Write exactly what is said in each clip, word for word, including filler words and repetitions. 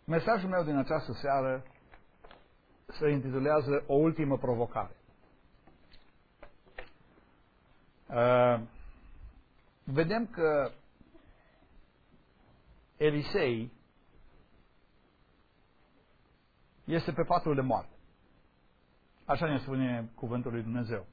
Mesajul meu din această seară se intitulează O ultimă provocare. Uh, vedem că Elisei este pe patul de moarte. Așa ne spune cuvântul lui Dumnezeu.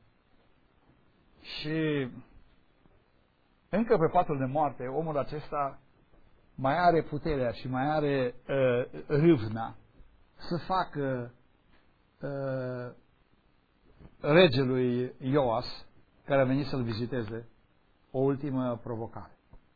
Și încă pe patul de moarte, omul acesta mai are puterea și mai are uh, râvna să facă uh, regelui Ioas, care a venit să-l viziteze, o ultimă provocare.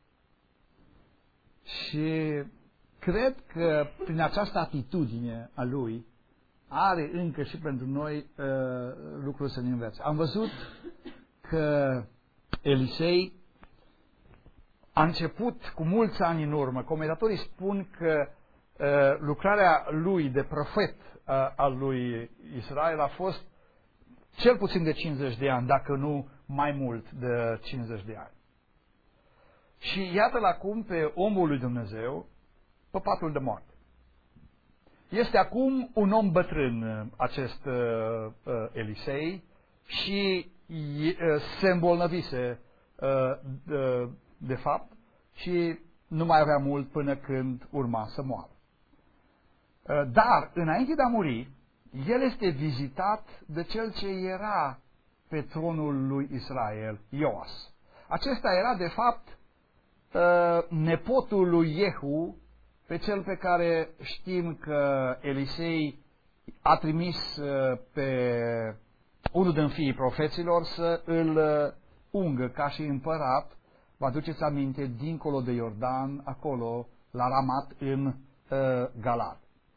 Și cred că prin această atitudine a lui are încă și pentru noi uh, lucruri să ne învețe. Am văzut că Elisei a început cu mulți ani în urmă. Comentatorii spun că uh, lucrarea lui de profet uh, al lui Israel a fost cel puțin de cincizeci de ani, dacă nu mai mult de cincizeci de ani. Și iată-l acum pe omul lui Dumnezeu pe patul de moarte. Este acum un om bătrân, acest uh, uh, Elisei, și uh, se îmbolnăvise uh, de, de fapt și nu mai avea mult până când urma să moară. Uh, dar, înainte de a muri, el este vizitat de cel ce era pe tronul lui Israel, Ioas. Acesta era, de fapt, uh, nepotul lui Jehu, pe cel pe care știm că Elisei a trimis pe unul din fiii profeților să îl ungă ca și împărat, vă aduceți aminte, dincolo de Iordan, acolo, la Ramat, în uh, Galad.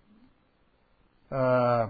Uh,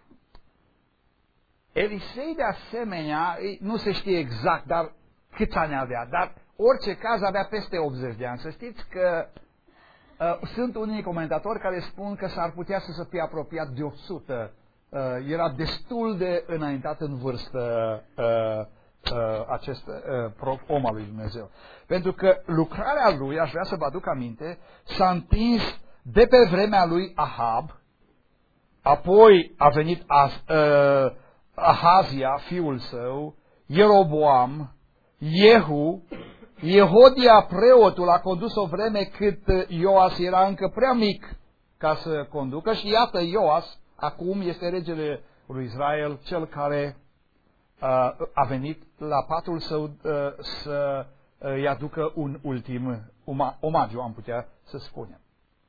Elisei, de asemenea, nu se știe exact dar câți ani avea, dar orice caz avea peste optzeci de ani. Să știți că Uh, sunt unii comentatori care spun că s-ar putea să se fie apropiat de o sută. Uh, era destul de înaintat în vârstă uh, uh, acest uh, om al lui Dumnezeu. Pentru că lucrarea lui, aș vrea să vă aduc aminte, s-a întins de pe vremea lui Ahab, apoi a venit Az, uh, Ahazia, fiul său, Ieroboam, Jehu, Jehodia, preotul, a condus o vreme cât Ioas era încă prea mic ca să conducă și iată, Ioas acum este regele lui Israel, cel care uh, a venit la patul său uh, să îi aducă un ultim uma, omagiu, am putea să spunem.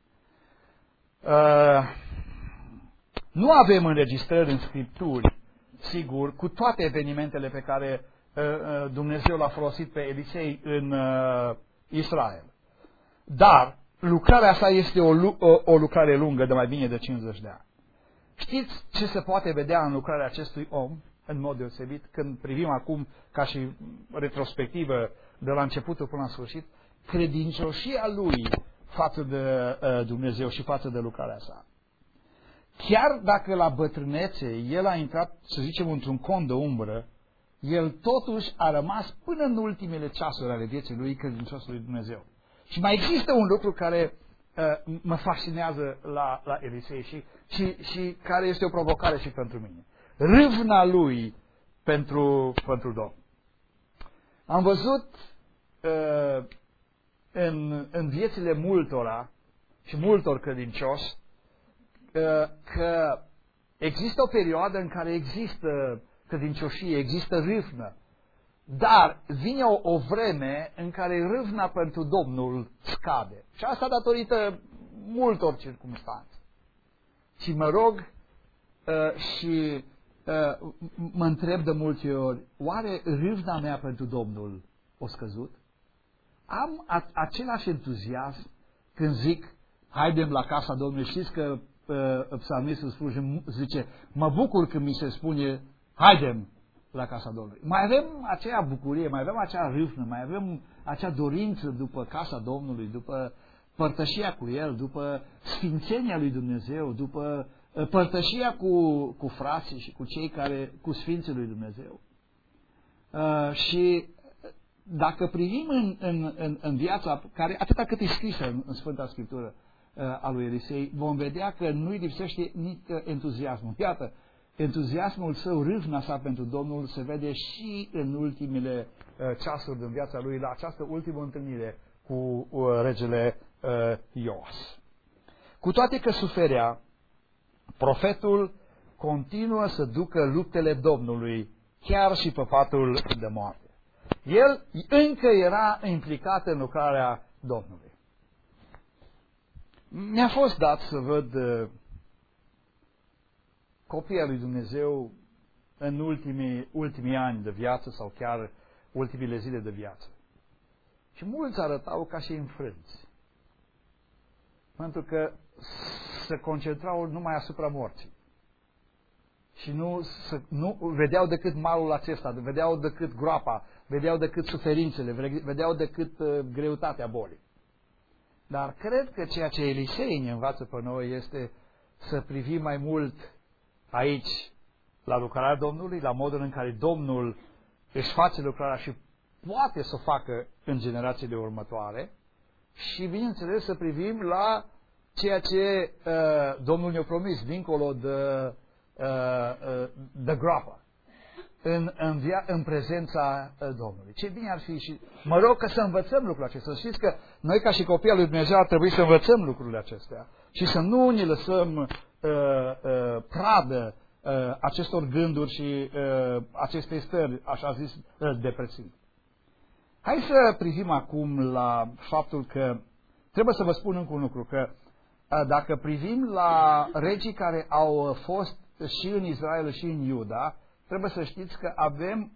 Uh, nu avem înregistrări în Scripturi, sigur, cu toate evenimentele pe care Dumnezeu l-a folosit pe Elisei în uh, Israel. Dar lucrarea asta este o, o, o lucrare lungă de mai bine de cincizeci de ani. Știți ce se poate vedea în lucrarea acestui om, în mod deosebit, când privim acum ca și retrospectivă de la începutul până la sfârșit, credincioșia lui față de uh, Dumnezeu și față de lucrarea sa. Chiar dacă la bătrânețe el a intrat, să zicem, într-un cont de umbră, el totuși a rămas până în ultimele ceasuri ale vieții lui credincios lui Dumnezeu. Și mai există un lucru care uh, mă fascinează la, la Elisei și, și, și care este o provocare și pentru mine. Râvna lui pentru, pentru Domnul. Am văzut uh, în, în viețile multora și multor credincioși uh, că există o perioadă în care există credincioșie, există râvnă, dar vine o, o vreme în care râvna pentru Domnul scade. Și asta datorită multor circumstanțe. Și mă rog uh, și uh, mă întreb de multe ori, oare râvna mea pentru Domnul o scăzut? Am a, același entuziasm când zic, haidem la casa Domnului. Știți că uh, psalmistul spune, zice, mă bucur când mi se spune, haidem la casa Domnului. Mai avem acea bucurie, mai avem acea râvnă, mai avem acea dorință după casa Domnului, după părtășia cu El, după sfințenia lui Dumnezeu, după părtășia cu, cu frații și cu cei care, cu sfinții lui Dumnezeu. Uh, și dacă privim în, în, în, în viața care, atâta cât e scrisă în, în Sfânta Scriptură, a lui Elisei, vom vedea că nu-i lipsește nici entuziasmul. Iată, entuziasmul său, râvna sa pentru Domnul se vede și în ultimele uh, ceasuri din viața lui, la această ultimă întâlnire cu uh, regele uh, Ioas. Cu toate că suferea, profetul continuă să ducă luptele Domnului, chiar și pe patul de moarte. El încă era implicat în lucrarea Domnului. Mi-a fost dat să văd uh, copiii lui Dumnezeu în ultimii, ultimii ani de viață sau chiar ultimile zile de viață. Și mulți arătau ca și înfrânți. Pentru că se concentrau numai asupra morții. Și nu, să, nu vedeau decât malul acesta, vedeau decât groapa, vedeau decât suferințele, vedeau decât uh, greutatea bolii. Dar cred că ceea ce Elisei ne învață pe noi este să privim mai mult aici la lucrarea Domnului, la modul în care Domnul își face lucrarea și poate să o facă în generațiile următoare și, bineînțeles, să privim la ceea ce uh, Domnul ne-a promis, dincolo de, uh, uh, de groapă, în, în, via, în prezența uh, Domnului. Ce bine ar fi și mă rog că să învățăm lucrul acesta. Să știți că noi, ca și copii al lui Dumnezeu, ar trebui să învățăm lucrurile acestea și să nu ne lăsăm uh, uh, pradă uh, acestor gânduri și uh, acestei stări, așa zis, uh, depresive. Hai să privim acum la faptul că trebuie să vă spun încă un lucru, că dacă privim la regii care au fost și în Israel și în Iuda, trebuie să știți că avem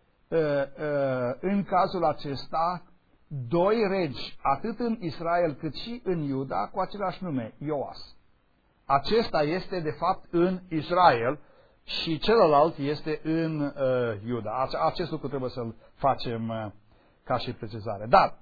în cazul acesta doi regi, atât în Israel cât și în Iuda, cu același nume, Ioas. Acesta este de fapt în Israel și celălalt este în Iuda. Acest lucru trebuie să-l facem ca și precizare. Dar,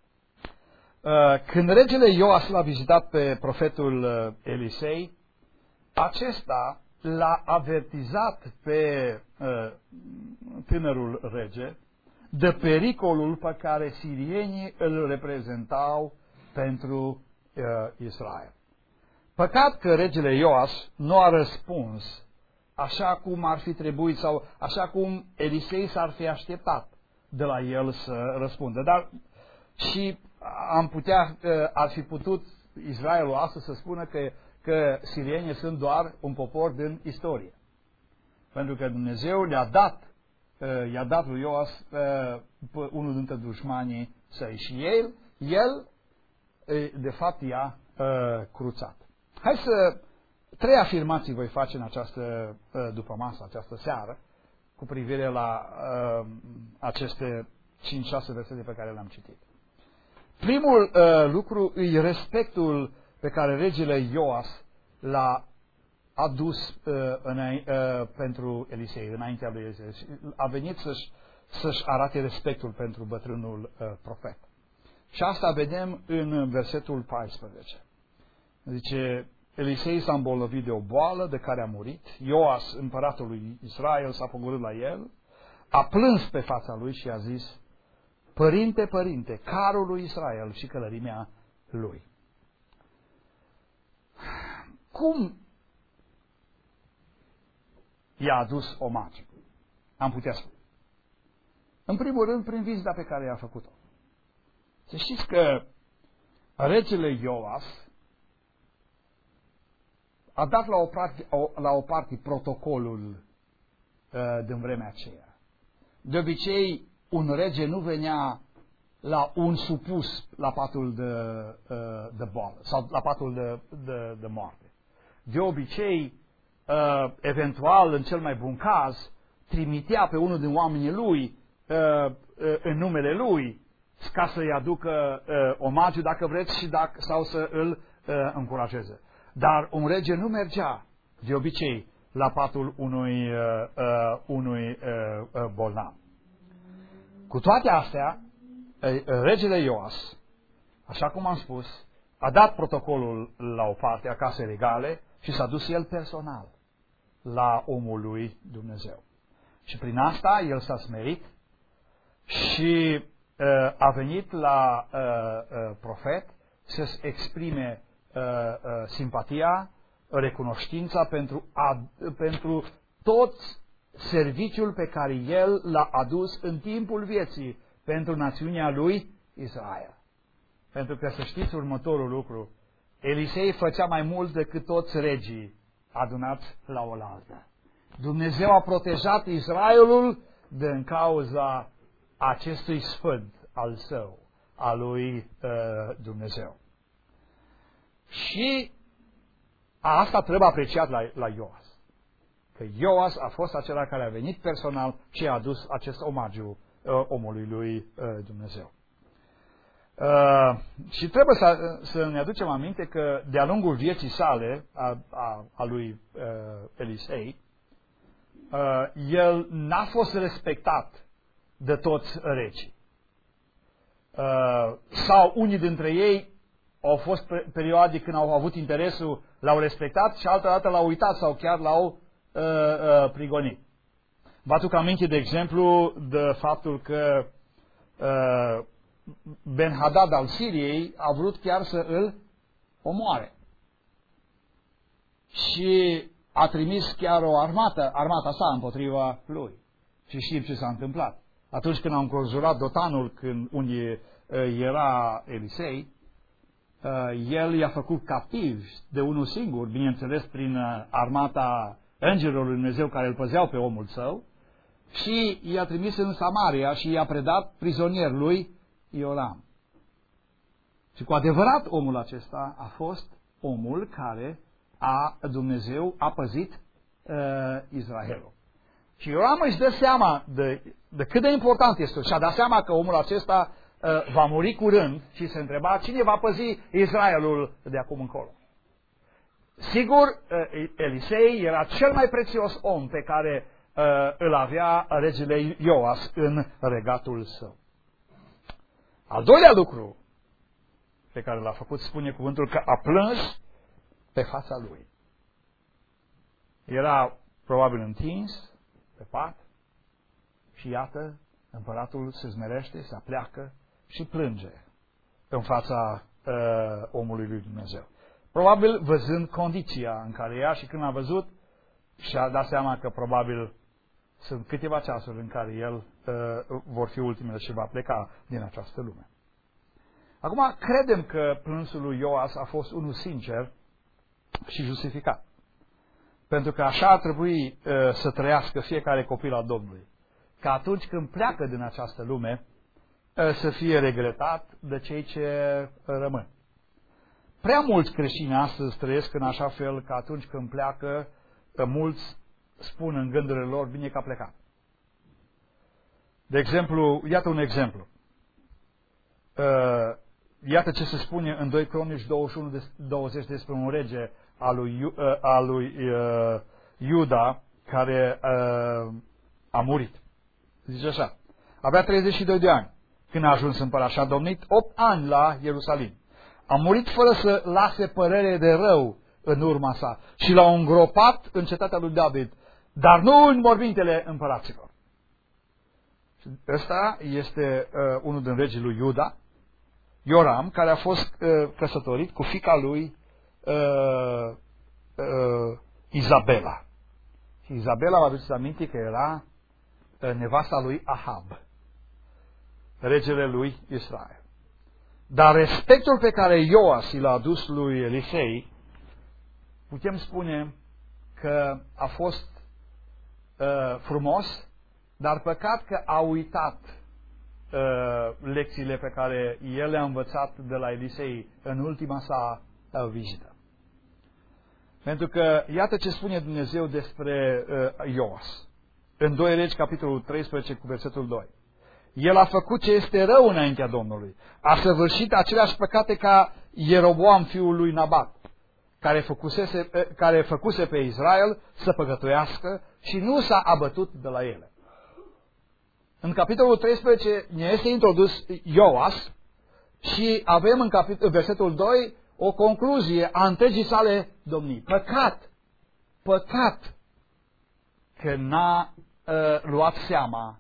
când regele Ioas l-a vizitat pe profetul Elisei, acesta l-a avertizat pe tânărul rege de pericolul pe care sirienii îl reprezentau pentru Israel. Păcat că regele Ioas nu a răspuns așa cum ar fi trebuit sau așa cum Elisei s-ar fi așteptat de la el să răspundă. Dar și am putea, ar fi putut Israelul astăzi să spună că, că sirienii sunt doar un popor din istorie. Pentru că Dumnezeu le-a dat, i-a dat lui Ioas unul dintre dușmanii săi și el, el de fapt i-a cruțat. Hai să, trei afirmații voi face în această dupămasă, această seară, cu privire la uh, aceste cinci șase versete pe care le-am citit. Primul uh, lucru e respectul pe care regele Ioas l-a adus uh, în, uh, pentru Elisei, înaintea lui Elisei. A venit să-și, să-și arate respectul pentru bătrânul uh, profet. Și asta vedem în versetul paisprezece. Zice, Elisei s-a îmbolnăvit de o boală de care a murit, Ioas, împăratul lui Israel, s-a pogorât la el, a plâns pe fața lui și a zis, Părinte, părinte, carul lui Israel și călărimea lui. Cum i-a adus omagiu? Am putea spune. În primul rând, prin vizita pe care i-a făcut-o. Să știți că regele Ioas a dat la o parte, la o parte protocolul uh, din vremea aceea. De obicei, un rege nu venea la un supus la patul de, uh, de boală sau la patul de, de, de moarte. De obicei, uh, eventual, în cel mai bun caz, trimitea pe unul din oamenii lui uh, uh, în numele lui ca să-i aducă uh, omagiu, dacă vreți, și dacă, sau să îl uh, încurajeze. Dar un rege nu mergea, de obicei, la patul unui, uh, uh, unui uh, uh, bolnav. Cu toate astea, uh, regele Ioas, așa cum am spus, a dat protocolul la o parte a casei regale și s-a dus el personal la omul lui Dumnezeu. Și prin asta el s-a smerit și uh, a venit la uh, uh, profet să-și exprime uh, uh, simpatia, recunoștința pentru, a, pentru tot serviciul pe care el l-a adus în timpul vieții pentru națiunea lui Israel. Pentru că să știți următorul lucru, Elisei făcea mai mult decât toți regii adunați la oaltă. Dumnezeu a protejat Israelul din cauza acestui sfânt al său, al lui uh, Dumnezeu. Și asta trebuie apreciat la, la Ioas. Că Ioas a fost acela care a venit personal și a adus acest omagiu uh, omului lui uh, Dumnezeu. Uh, și trebuie să, să ne aducem aminte că de-a lungul vieții sale, a, a, a lui uh, Elisei, uh, el n-a fost respectat de toți regii. Uh, sau unii dintre ei au fost perioade când au avut interesul, l-au respectat și altă dată l-au uitat sau chiar l-au uh, uh, prigonit. Vă aduc aminte, de exemplu, de faptul că uh, Ben-Hadad al Siriei a vrut chiar să îl omoare. Și a trimis chiar o armată, armata sa împotriva lui. Și știm ce s-a întâmplat. Atunci când au înconjurat Dotanul, când unde era Elisei, el i-a făcut captivi de unul singur, bineînțeles prin armata îngerilor lui Dumnezeu care îl păzeau pe omul său, și i-a trimis în Samaria și i-a predat prizonier lui Ioram. Și cu adevărat omul acesta a fost omul care a, Dumnezeu a păzit uh, Israelul. Și Ioram își dă seama de, de cât de important este și a dat seama că omul acesta uh, va muri curând și se întreba cine va păzi Israelul de acum încolo. Sigur, uh, Elisei era cel mai prețios om pe care uh, îl avea regele Ioas în regatul său. Al doilea lucru pe care l-a făcut, spune cuvântul, că a plâns pe fața lui. Era probabil întins pe pat și iată, împăratul se zmerește, se apleacă și plânge în fața uh, omului lui Dumnezeu. Probabil văzând condiția în care era și când a văzut și-a dat seama că probabil sunt câteva ceasuri în care el uh, vor fi ultimele și va pleca din această lume. Acum, credem că plânsul lui Ioas a fost unul sincer și justificat. Pentru că așa ar trebui uh, să trăiască fiecare copil al Domnului. Că atunci când pleacă din această lume, uh, să fie regretat de cei ce rămân. Prea mulți creștini astăzi trăiesc în așa fel că atunci când pleacă, uh, mulți spun în gândurile lor, bine că a plecat. De exemplu, iată un exemplu. Uh, iată ce se spune în doi Cronici douăzeci și unu douăzeci despre un rege al lui, uh, al lui uh, Iuda care uh, a murit. Zice așa, avea treizeci și doi de ani când a ajuns împărat și a domnit opt ani la Ierusalim. A murit fără să lase părere de rău în urma sa și l-au îngropat în cetatea lui David, dar nu în mormintele împăraților. Ăsta este uh, unul din regii lui Iuda, Ioram, care a fost uh, căsătorit cu fiica lui uh, uh, Izabela. Și Izabela, vă aduceți aminte că era uh, nevasta lui Ahab, regele lui Israel. Dar respectul pe care Ioas l-a adus lui Elisei, putem spune că a fost uh, frumos, dar păcat că a uitat uh, lecțiile pe care el le-a învățat de la Elisei în ultima sa uh, vizită. Pentru că iată ce spune Dumnezeu despre uh, Ioas. În doi Regi, capitolul treisprezece, cu versetul doi. El a făcut ce este rău înaintea Domnului. A săvârșit aceleași păcate ca Ieroboam, fiul lui Nabat, care făcuse, care făcuse pe Israel să păcătuiască și nu s-a abătut de la ele. În capitolul treisprezece ne este introdus Ioas și avem în capitol, versetul doi o concluzie a întregii sale domnii. Păcat, păcat că n-a uh, luat seama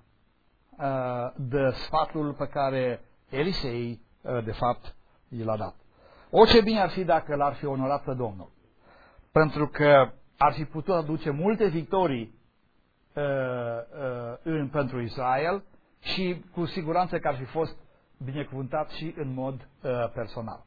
uh, de sfatul pe care Elisei, uh, de fapt, i l-a dat. O, ce bine ar fi dacă l-ar fi onorat pe Domnul. Pentru că ar fi putut aduce multe victorii uh, uh, în, pentru Israel și cu siguranță că ar fi fost binecuvântat și în mod uh, personal.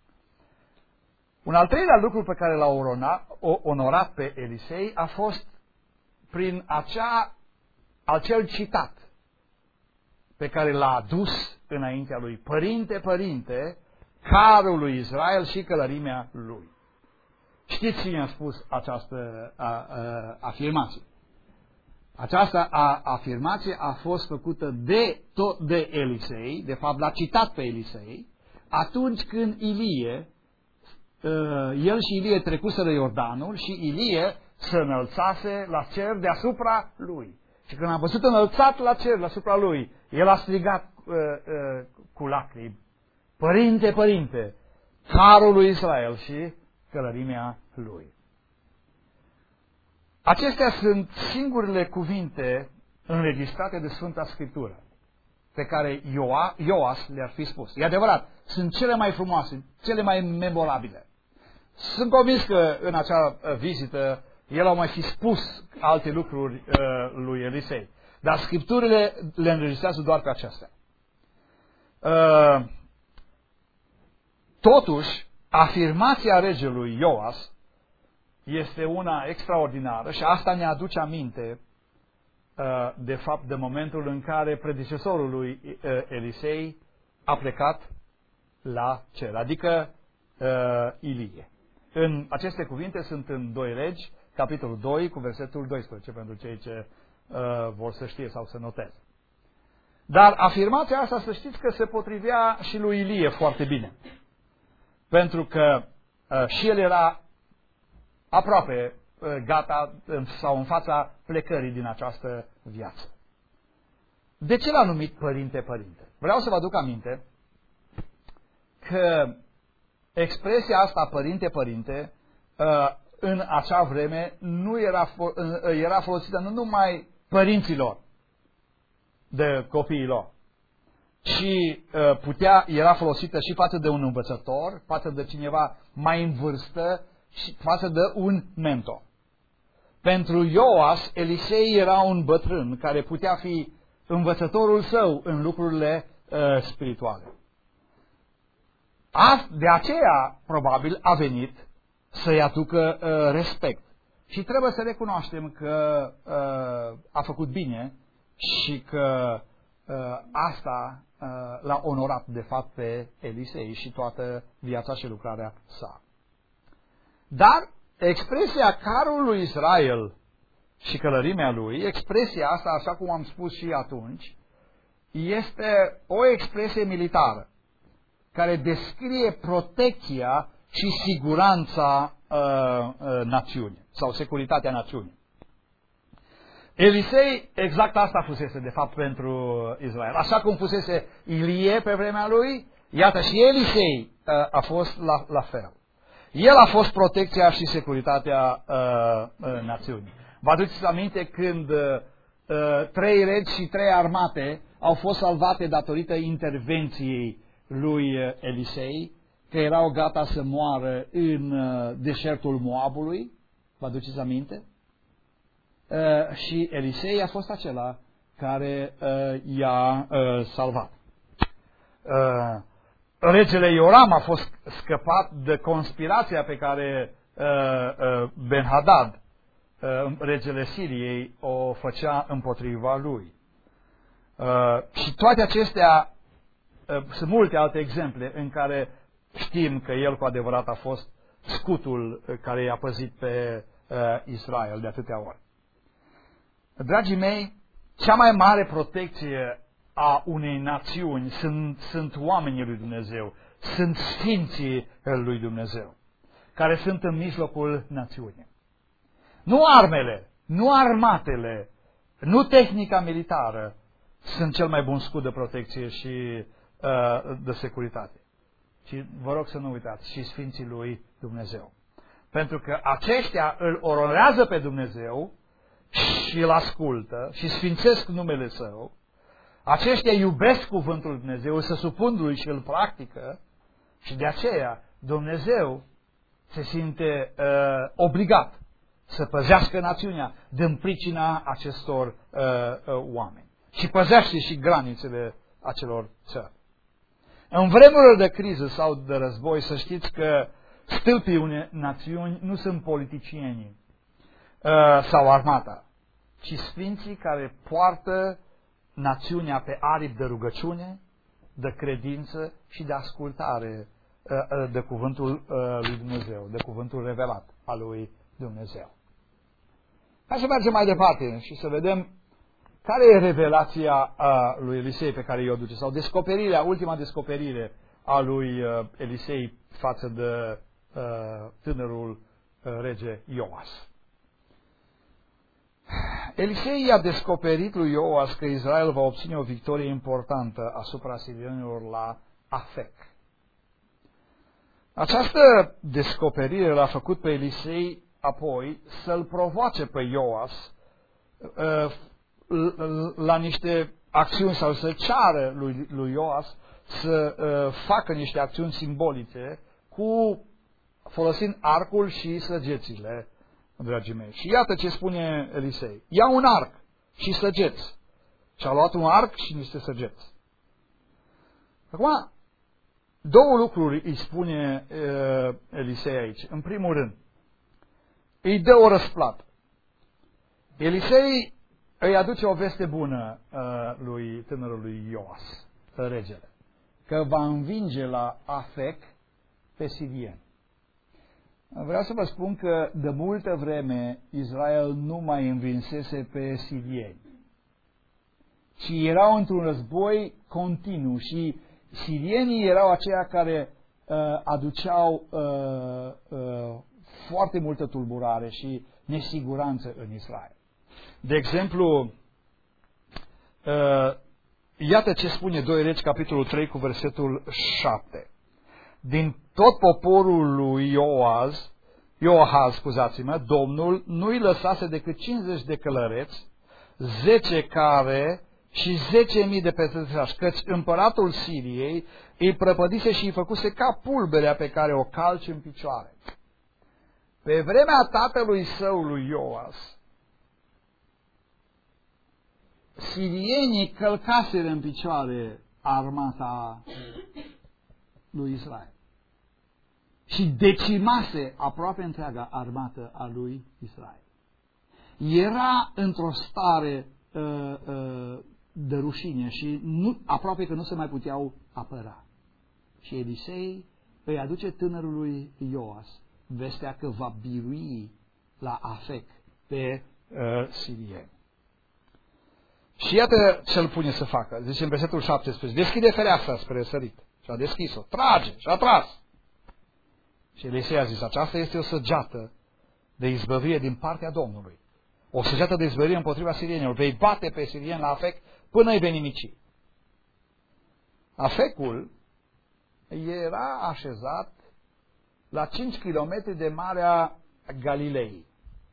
Un al treilea lucru pe care l-a onorat pe Elisei a fost prin acea, acel citat pe care l-a adus înaintea lui. Părinte, părinte, carul lui Israel și călărimea lui. Știți cine a spus această a, a, afirmație? Această a, afirmație a fost făcută de, tot de Elisei, de fapt l-a citat pe Elisei, atunci când Ilie, el și Ilie trecuseră Iordanul și Ilie se înălțase la cer deasupra lui. Și când a văzut înălțat la cer deasupra lui, el a strigat uh, uh, cu lacrimi: Părinte, părinte, carul lui Israel și călărimea lui. Acestea sunt singurele cuvinte înregistrate de Sfânta Scriptură pe care Ioa, Ioas le-ar fi spus. E adevărat, sunt cele mai frumoase, cele mai memorabile. Sunt convins că în acea vizită el a mai fi spus alte lucruri uh, lui Elisei, dar Scripturile le înregistrează doar pe acestea. Uh, totuși, afirmația regelui Ioas este una extraordinară și asta ne aduce aminte uh, de fapt de momentul în care predecesorul lui uh, Elisei a plecat la cer, adică uh, Ilie. În aceste cuvinte sunt în doi Regi, capitolul doi, cu versetul doisprezece, pentru cei ce uh, vor să știe sau să noteze. Dar afirmația asta, să știți că se potrivea și lui Ilie foarte bine. Pentru că uh, și el era aproape uh, gata uh, sau în fața plecării din această viață. De ce l-a numit părinte, părinte? Vreau să vă aduc aminte că expresia asta, părinte, părinte, uh, în acea vreme nu era, era folosită nu numai părinților de copiilor, ci uh, putea, era folosită și față de un învățător, față de cineva mai în vârstă și față de un mentor. Pentru Ioas, Elisei era un bătrân care putea fi învățătorul său în lucrurile uh, spirituale. De aceea, probabil, a venit să-i aducă uh, respect. Și trebuie să recunoaștem că uh, a făcut bine și că uh, asta uh, l-a onorat, de fapt, pe Elisei și toată viața și lucrarea sa. Dar expresia carul lui Israel și călărimea lui, expresia asta, așa cum am spus și atunci, este o expresie militară care descrie protecția și siguranța uh, uh, națiunii sau securitatea națiunii. Elisei, exact asta fusese de fapt pentru Israel. Așa cum fusese Ilie pe vremea lui, iată și Elisei uh, a fost la, la fel. El a fost protecția și securitatea uh, uh, națiunii. Vă aduceți aminte când uh, uh, trei regi și trei armate au fost salvate datorită intervenției lui Elisei, că erau gata să moară în uh, deșertul Moabului? Vă aduceți aminte? Uh, și Elisei a fost acela care uh, i-a uh, salvat. Uh, regele Ioram a fost scăpat de conspirația pe care uh, uh, Ben-Hadad, uh, regele Siriei, o făcea împotriva lui. Uh, și toate acestea, uh, sunt multe alte exemple în care știm că el cu adevărat a fost scutul care i-a păzit pe uh, Israel de atâtea ori. Dragii mei, cea mai mare protecție a unei națiuni sunt, sunt oamenii lui Dumnezeu, sunt sfinții lui Dumnezeu, care sunt în mijlocul națiunii. Nu armele, nu armatele, nu tehnica militară sunt cel mai bun scut de protecție și uh, de securitate. Și vă rog să nu uitați, și sfinții lui Dumnezeu. Pentru că aceștia îl onorează pe Dumnezeu și îl ascultă și sfințesc numele Său. Aceștia iubesc cuvântul lui Dumnezeu, se supun lui și îl practică și de aceea Dumnezeu se simte uh, obligat să păzească națiunea din pricina acestor uh, uh, oameni. Și păzește și granițele acelor țări. În vremurile de criză sau de război, să știți că stâlpii unei națiuni nu sunt politicienii uh, sau armata, ci sfinții care poartă națiunea pe aripi de rugăciune, de credință și de ascultare uh, de cuvântul uh, lui Dumnezeu, de cuvântul revelat al lui Dumnezeu. Hai să mergem mai departe și să vedem care e revelația uh, lui Elisei pe care i-o duce, sau descoperirea, ultima descoperire a lui uh, Elisei față de uh, tânărul uh, rege Ioas. Elisei i-a descoperit lui Ioas că Israel va obține o victorie importantă asupra sirienilor la Afec. Această descoperire l-a făcut pe Elisei apoi să-l provoace pe Ioas uh, la niște acțiuni sau să ceară lui, lui Ioas să uh, facă niște acțiuni simbolice cu folosind arcul și săgețile, dragii mei. Și iată ce spune Elisei. Ia un arc și săgeți. Și a luat un arc și niște săgeți. Acum, două lucruri îi spune uh, Elisei aici. În primul rând, îi dă o răsplată. Elisei îi aduce o veste bună uh, lui tânărului Ioas, regele, că va învinge la Afec pe sirieni. Vreau să vă spun că de multă vreme Israel nu mai învinsese pe sirieni, ci erau într-un război continuu și sirienii erau aceia care uh, aduceau uh, uh, foarte multă tulburare și nesiguranță în Israel. De exemplu, uh, iată ce spune doi Regi, capitolul trei, cu versetul șapte. Din tot poporul lui Ioaz, Ioahaz, scuzați-mă, Domnul nu-i lăsase decât cincizeci de călăreți, zece care și zece mii de petreceași, căci împăratul Siriei îi prăpădise și îi făcuse ca pulberea pe care o calci în picioare. Pe vremea tatălui său, lui Ioas, sirienii călcaseră în picioare armata lui Israel și decimase aproape întreaga armată a lui Israel. Era într-o stare uh, uh, de rușine și nu, aproape că nu se mai puteau apăra. Și Elisei îi aduce tânărului Ioas vestea că va birui la Afec pe uh, sirieni. Și iată ce îl pune să facă. Zice în versetul șaptesprezece, deschide fereastra spre sărit. Și a deschis-o, trage și a tras. Și Elisei a zis, aceasta este o săgeată de izbăvire din partea Domnului. O săgeată de izbăvire împotriva sirienilor. Vei bate pe sirieni la Afec până îi vei nimici. Afecul era așezat la cinci kilometri de Marea Galilei,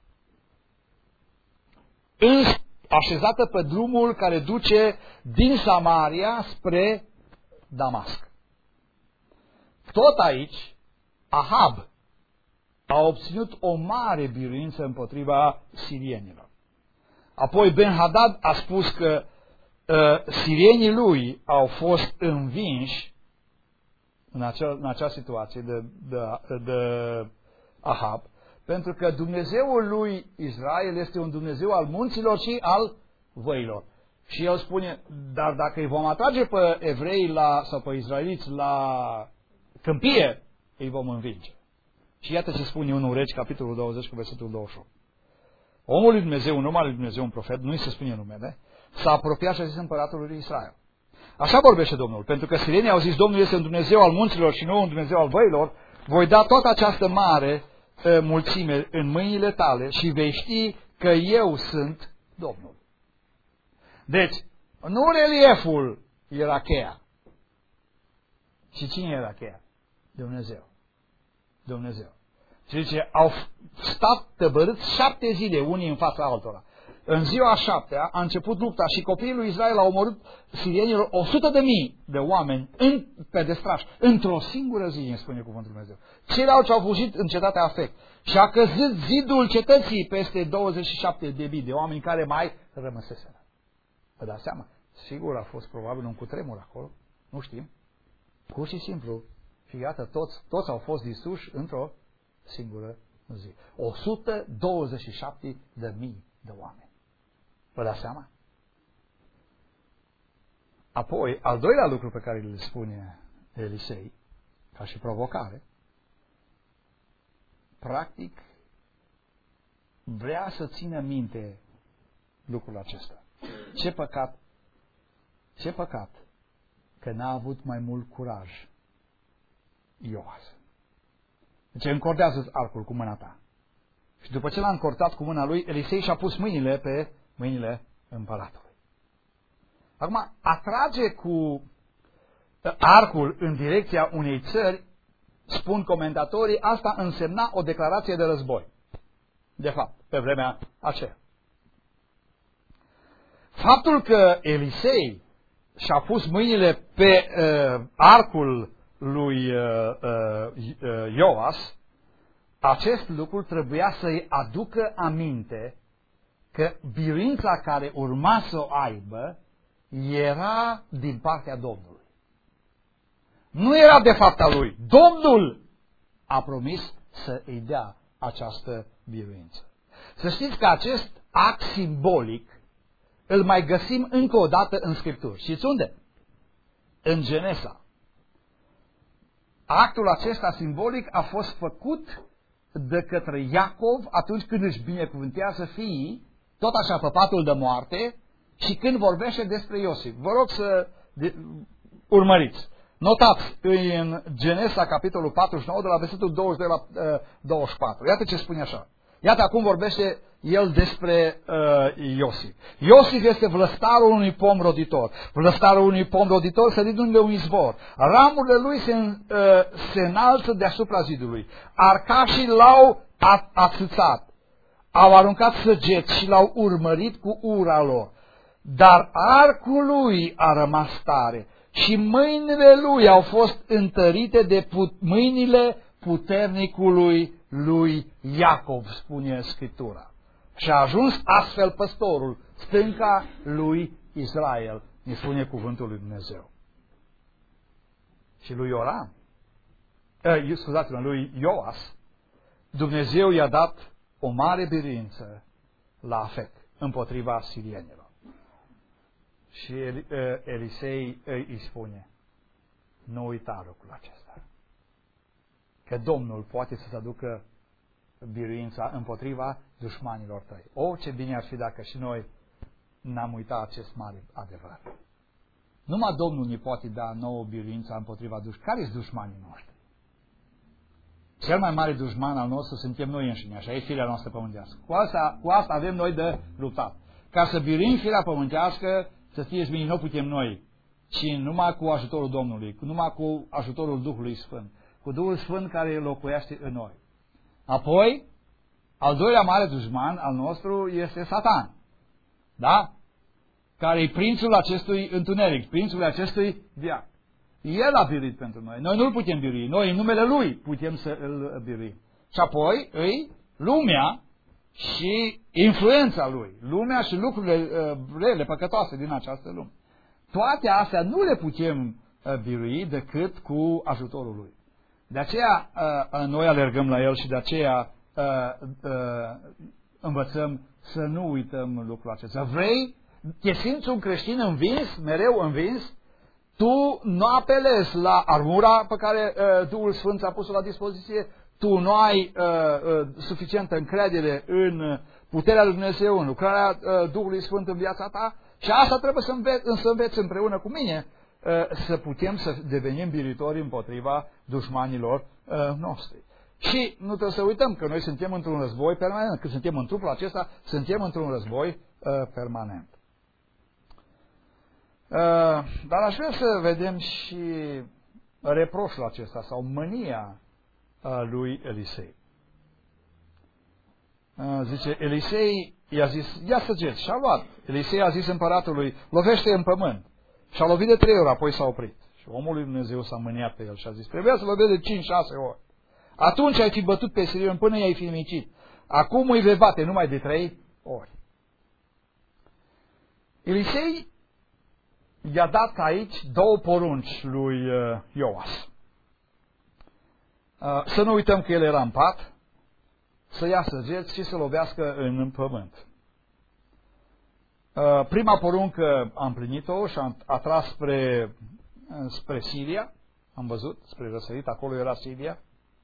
așezată pe drumul care duce din Samaria spre Damasc. Tot aici, Ahab a obținut o mare biruință împotriva sirienilor. Apoi Ben-Hadad a spus că uh, sirienii lui au fost învinși în acea, în acea situație de, de, de Ahab, pentru că Dumnezeul lui Israel este un Dumnezeu al munților și al văilor. Și el spune, dar dacă îi vom atrage pe evrei la, sau pe israeliți la câmpie, îi vom învinge. Și iată ce spune unu Regi, capitolul douăzeci, cu versetul douăzeci și opt. Omul lui Dumnezeu, un om al lui Dumnezeu, un profet, nu-i se spune numele, s-a apropiat și a zis împăratului lui Israel. Așa vorbește Domnul, pentru că sirienii au zis, Domnul este un Dumnezeu al munților și nu un Dumnezeu al văilor, voi da toată această mare e, mulțime în mâinile tale și vei ști că eu sunt Domnul. Deci, nu relieful era cheia, ci cine era cheia? Dumnezeu. Dumnezeu. Și zice, au stat tăbărâți șapte zile unii în fața altora. în ziua a șaptea a început lupta și copiii lui Israel au omorât sirienilor o sută de mii de oameni în, pe destraș, într-o singură zi, îmi spune cuvântul Dumnezeu. Ceilalți au fugit în cetatea Afec și a căzut zidul cetății peste douăzeci și șapte de mii de oameni care mai rămăseseră. Vă dați seama? Sigur a fost probabil un cutremur acolo, nu știm. Pur și simplu, și iată, toți, toți au fost disuși într-o singură zi. o sută douăzeci și șapte de mii de oameni. Vă dați seama? Apoi, al doilea lucru pe care îl spune Elisei, ca și provocare, practic, vrea să țină minte lucrul acesta. Ce păcat, ce păcat că n-a avut mai mult curaj Ioas. Deci încordează arcul cu mâna ta. Și după ce l-a încordat cu mâna lui, Elisei și-a pus mâinile pe mâinile împăratului. Acum, atrage cu arcul în direcția unei țări, spun comentatorii, asta însemna o declarație de război. De fapt, pe vremea aceea. Faptul că Elisei și-a pus mâinile pe uh, arcul lui uh, uh, Ioas, acest lucru trebuia să-i aducă aminte că biruința care urma să o aibă era din partea Domnului. Nu era de fapt a lui. Domnul a promis să îi dea această biruință. Să știți că acest act simbolic îl mai găsim încă o dată în Scripturi. Știți unde? În Genesa. Actul acesta simbolic a fost făcut de către Iacov atunci când își binecuvântează fiii, tot așa pe patul de moarte, și când vorbește despre Iosif. Vă rog să de, urmăriți. Notați în Genesa, capitolul patruzeci și nouă, de la versetul douăzeci și doi la uh, douăzeci și patru. Iată ce spune așa. Iată acum vorbește el despre uh, Iosif. Iosif este vlăstarul unui pom roditor. Vlăstarul unui pom roditor sărit lângă un izvor. Ramurile lui se, uh, se înalță deasupra zidului. Arcașii l-au ațățat. Au aruncat săgeți și l-au urmărit cu ura lor. Dar arcul lui a rămas tare și mâinile lui au fost întărite de put- mâinile puternicului lui Iacov, spune Scriptura. Și a ajuns astfel păstorul, stânca lui Israel, ne spune cuvântul lui Dumnezeu. Și lui Ioram, eh, scuzați-mă, lui Ioas, Dumnezeu i-a dat o mare biruință la Afec, împotriva sirienilor. Și Elisei îi spune, nu uita lucrul acesta, că Domnul poate să-ți aducă biruința împotriva dușmanilor tăi. O, ce bine ar fi dacă și noi n-am uitat acest mare adevăr. Numai Domnul ne poate da nouă biruința împotriva dușmanilor. Care sunt dușmanii noștri? Cel mai mare dușman al nostru suntem noi înșine, așa e firea noastră pământească. Cu asta, cu asta avem noi de luptat. Ca să biruim firea pământească, să știți bine, nu putem noi, ci numai cu ajutorul Domnului, numai cu ajutorul Duhului Sfânt, cu Duhul Sfânt care locuiește în noi. Apoi, al doilea mare dușman al nostru este Satan, da? Care e prințul acestui întuneric, prințul acestui viac. El a biruit pentru noi, noi nu-l putem birui, noi în numele lui putem să îl biruim. Și apoi îi lumea și influența lui, lumea și lucrurile uh, rele, păcătoase din această lume. Toate astea nu le putem uh, birui decât cu ajutorul lui. De aceea uh, noi alergăm la el și de aceea uh, uh, învățăm să nu uităm lucrul acesta. Vrei, te simți un creștin învins, mereu învins, tu nu apelezi la armura pe care uh, Duhul Sfânt a pus-o la dispoziție, tu nu ai uh, uh, suficientă încredere în puterea lui Dumnezeu, în lucrarea uh, Duhului Sfânt în viața ta, și asta trebuie să înveți, să înveți împreună cu mine uh, să putem să devenim biruitori împotriva dușmanilor uh, noștri. Și nu trebuie să uităm că noi suntem într-un război permanent. Când suntem în trupul acesta, suntem într-un război uh, permanent. Uh, dar aș vrea să vedem și reproșul acesta sau mânia lui Elisei. zice, Elisei i-a zis, ia săgeți, și a luat. Elisei a zis împăratului, lovește în pământ. Și a lovit de trei ori, apoi s-a oprit. Și omul lui Dumnezeu s-a mâniat pe el și a zis, trebuia să lovesc de cinci șase ori. Atunci ai fi bătut pe Sirion până i-ai fi nimicit. Acum îi vei bate numai de trei ori. Elisei i-a dat aici două porunci lui Ioas. Să nu uităm că el era în pat, să ia săgeți și să lovească în pământ. Prima poruncă a împlinit-o și a, a tras spre, spre Siria, am văzut, spre răsărit, acolo era Siria,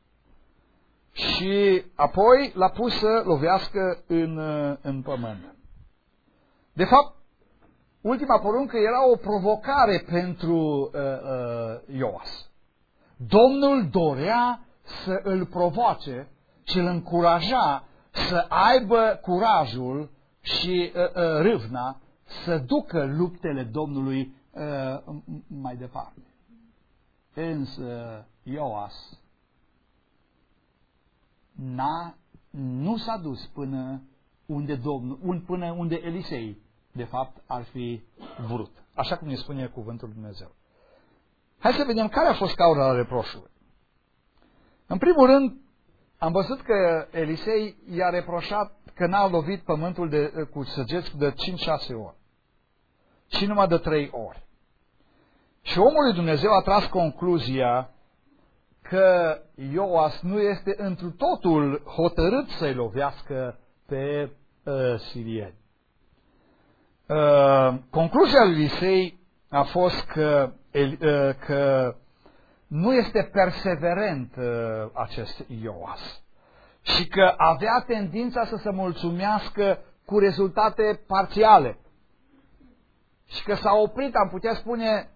și apoi l-a pus să lovească în, în pământ. De fapt, ultima poruncă era o provocare pentru uh, uh, Ioas. Domnul dorea să îl provoace și îl încuraja să aibă curajul și uh, uh, râvna să ducă luptele Domnului uh, mai departe. Însă Ioas n-a, nu s-a dus până unde Domnul, până unde Elisei de fapt ar fi vrut. Așa cum ne spune cuvântul Lui Dumnezeu. Hai să vedem care a fost cauza reproșului. În primul rând, am văzut că Elisei i-a reproșat că n-a lovit pământul de, cu săgeți de cinci șase ori. Și numai de trei ori. Și omul lui Dumnezeu a tras concluzia că Ioas nu este întru totul hotărât să-i lovească pe uh, sirieni. Uh, concluzia lui Elisei a fost că, uh, că nu este perseverent uh, acest Ioas și că avea tendința să se mulțumească cu rezultate parțiale și că s-a oprit, am putea spune,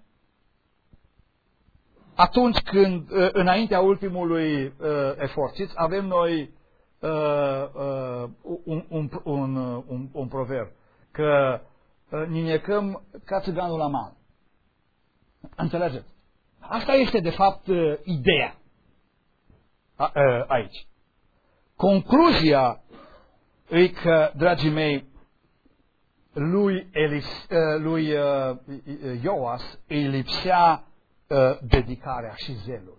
atunci când, uh, înaintea ultimului uh, efort. Știți, avem noi uh, uh, un, un, un, un, un proverb, că uh, ninecăm ca țiganul la mal. Înțelegeți? Asta este, de fapt, uh, ideea a, uh, aici. Concluzia e că, dragii mei, lui, Elis, uh, lui uh, Ioas îi lipsea uh, dedicarea și zelul.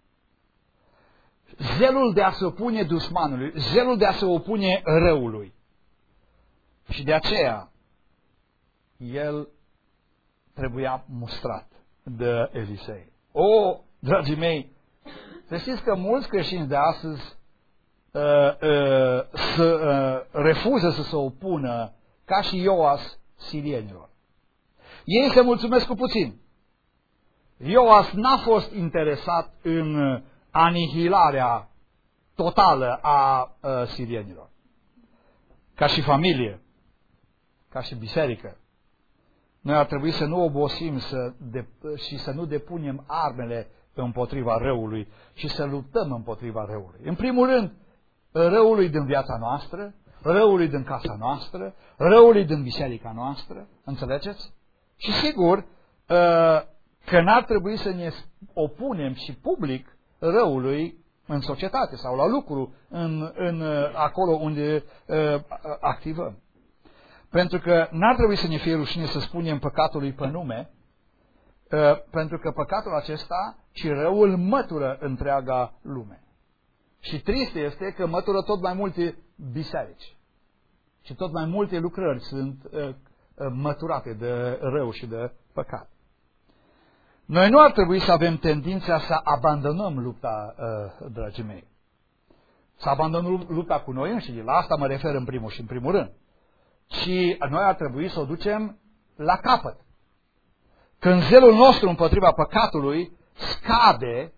Zelul de a se opune dușmanului, zelul de a se opune răului. Și de aceea, el trebuia mustrat de Elisei. O, dragii mei, să știți că mulți creștini de astăzi uh, uh, să, uh, refuză să se opună, ca și Ioas, sirienilor. Ei se mulțumesc cu puțin. Ioas n-a fost interesat în anihilarea totală a uh, sirienilor. Ca și familie, ca și biserică, noi ar trebui să nu obosim să de, și să nu depunem armele împotriva răului și să luptăm împotriva răului. În primul rând, răului din viața noastră, răului din casa noastră, răului din biserica noastră, înțelegeți? Și sigur că n-ar trebui să ne opunem și public răului în societate sau la lucru, în, în acolo unde activăm. Pentru că n-ar trebui să ne fie rușine să spunem păcatului pe nume, pentru că păcatul acesta și răul mătură întreaga lume. Și trist este că mătură tot mai multe biserici. Și tot mai multe lucrări sunt măturate de rău și de păcat. Noi nu ar trebui să avem tendința să abandonăm lupta, dragii mei. Să abandonăm lupta cu noi înșine. La asta mă refer în primul și în primul rând. Și noi ar trebui să o ducem la capăt. Când zelul nostru împotriva păcatului scade,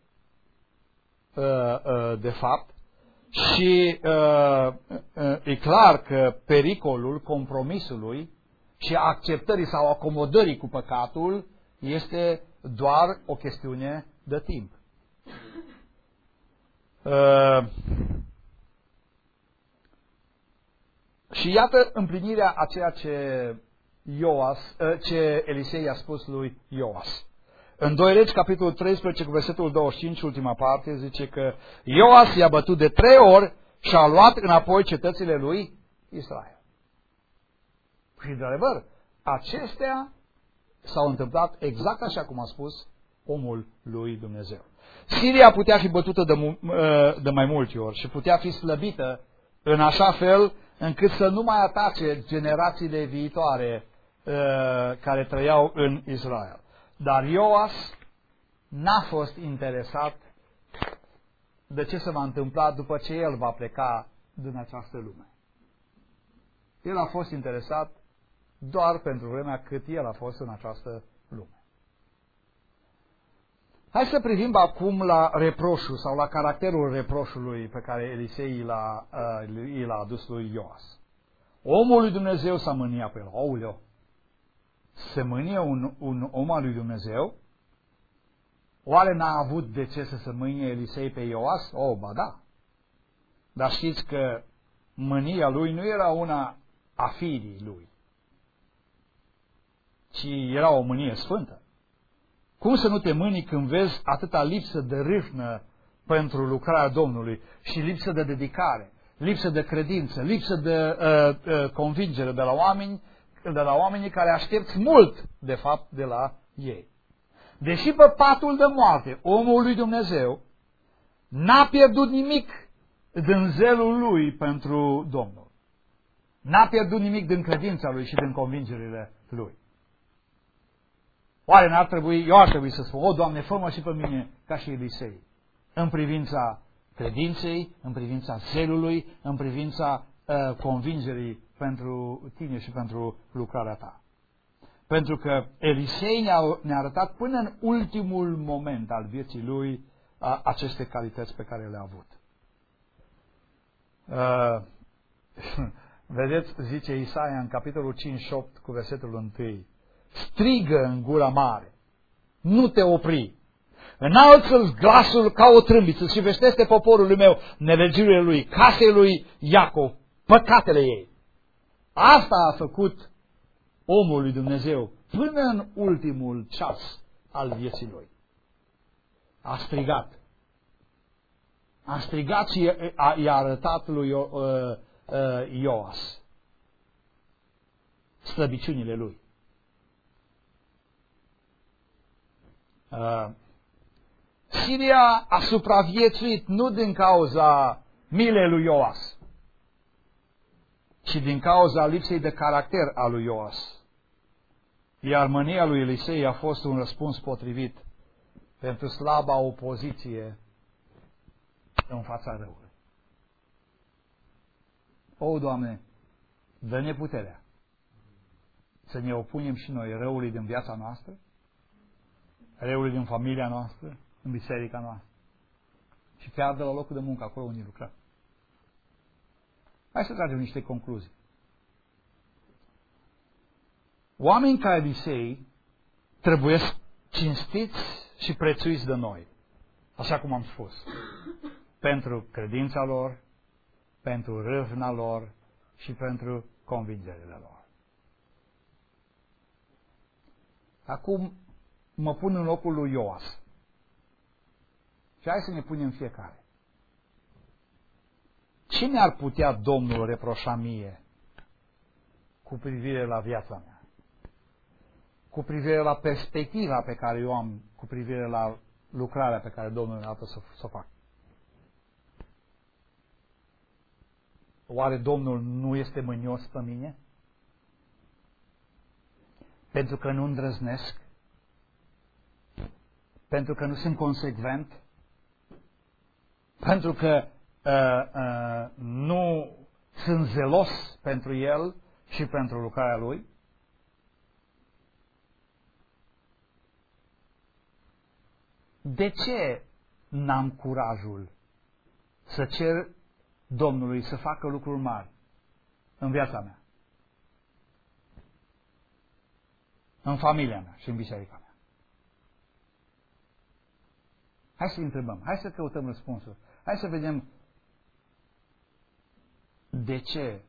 de fapt, și e clar că pericolul compromisului și acceptării sau acomodării cu păcatul este doar o chestiune de timp. Și iată împlinirea a ceea ce, Ioas, ce Elisei a spus lui Ioas. În doi Regi, capitolul treisprezece, cu versetul douăzeci și cinci, ultima parte, zice că Ioas i-a bătut de trei ori și a luat înapoi cetățile lui Israel. Și de adevăr, acestea s-au întâmplat exact așa cum a spus omul lui Dumnezeu. Siria putea fi bătută de, de mai multe ori și putea fi slăbită în așa fel încât să nu mai atace generațiile viitoare uh, care trăiau în Israel. Dar Ioas n-a fost interesat de ce se va întâmpla după ce el va pleca din această lume. El a fost interesat doar pentru vremea cât el a fost în această lume. Hai să privim acum la reproșul sau la caracterul reproșului pe care Elisei l-a, uh, l-a adus lui Ioas. Omul lui Dumnezeu s-a mâniat pe el. Aoleu! Se mânie un, un om al lui Dumnezeu? Oare n-a avut de ce să se mânie Elisei pe Ioas? Oh, ba da! Dar știți că mânia lui nu era una a firii lui, ci era o mânie sfântă. Cum să nu te mâni când vezi atâta lipsă de râvnă pentru lucrarea Domnului și lipsă de dedicare, lipsă de credință, lipsă de uh, uh, convingere de la oameni, de la oamenii care aștepți mult, de fapt, de la ei. Deși pe patul de moarte, omul lui Dumnezeu n-a pierdut nimic din zelul lui pentru Domnul. N-a pierdut nimic din credința lui și din convingerile lui. Oare n-ar trebui, eu ar trebui să spun, o, Doamne, fă-mă și pe mine ca și Elisei, în privința credinței, în privința zelului, în privința uh, convingerii pentru tine și pentru lucrarea ta. Pentru că Elisei ne-a, ne-a arătat până în ultimul moment al vieții lui a, aceste calități pe care le-a avut. Uh, vedeți, zice Isaia în capitolul cinci și opt cu versetul unu, strigă în gura mare, nu te opri, înalță-ți glasul ca o trâmbiță și vestește poporului meu nelegiurile lui, casei lui Iacov, păcatele ei. Asta a făcut omul lui Dumnezeu până în ultimul ceas al vieții lui. A strigat. A strigat și i-a arătat lui Ioas slăbiciunile lui. Uh, Siria a supraviețuit nu din cauza milei lui Ioas, ci din cauza lipsei de caracter a lui Ioas. Iar mânia lui Elisei a fost un răspuns potrivit pentru slaba opoziție în fața răului. O, Doamne, dă-ne puterea să ne opunem și noi răului din viața noastră, răului din familia noastră, în biserica noastră și chiar de la locul de muncă, acolo unde lucrăm. Hai să tragem niște concluzii. Oameni ca Elisei trebuie cinstiți și prețuiți de noi, așa cum am spus, pentru credința lor, pentru râvna lor și pentru convingerile lor. Acum mă pun în locul lui Ioas. Și hai să ne punem fiecare. Cine ar putea Domnul reproșa mie cu privire la viața mea? Cu privire la perspectiva pe care eu am, cu privire la lucrarea pe care Domnul mi-a dat să, să o fac? Oare Domnul nu este mânios pe mine? Pentru că nu îndrăznesc? Pentru că nu sunt consecvent? Pentru că uh, uh, nu sunt zelos pentru El și pentru lucrarea Lui? De ce n-am curajul să cer Domnului să facă lucruri mari în viața mea, în familia mea și în biserica mea? Hai să întrebăm, hai să căutăm răspunsul, hai să vedem de ce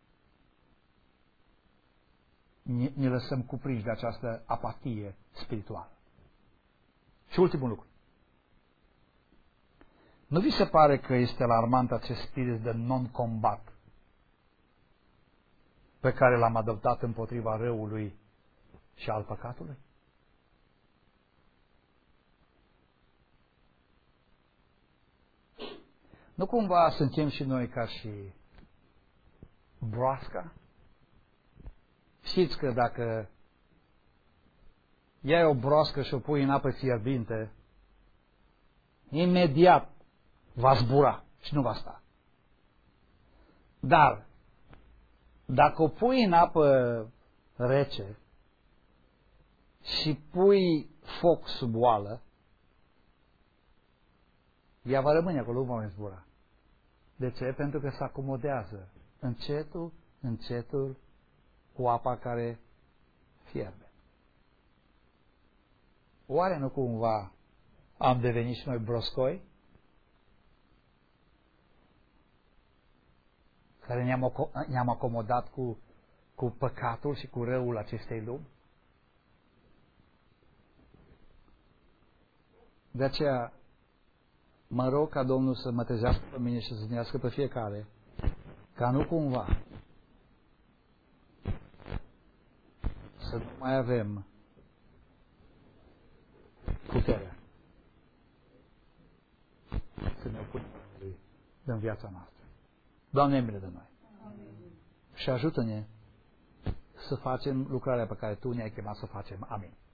ne, ne lăsăm cuprinși de această apatie spirituală. Și ultimul lucru. Nu vi se pare că este alarmant acest spirit de non-combat pe care l-am adoptat împotriva răului și al păcatului? Nu cumva suntem și noi ca și broasca? Știți că dacă iei o broască și o pui în apă fierbinte, imediat va zbura și nu va sta. Dar dacă o pui în apă rece și pui foc sub oală, ea va rămâne acolo, nu va mai zbura. De ce? Pentru că se acomodează încetul, încetul cu apa care fierbe. Oare nu cumva am devenit și noi broscoi? Care ne-am, ne-am acomodat cu, cu păcatul și cu răul acestei lumi? De aceea mă rog ca Domnul să mă trezească pe mine și să zânească pe fiecare, ca nu cumva să nu mai avem puterea să ne opunem lui în viața noastră. Doamne, milă de noi. Amin. Și ajută-ne să facem lucrarea pe care Tu ne-ai chemat să facem. Amin.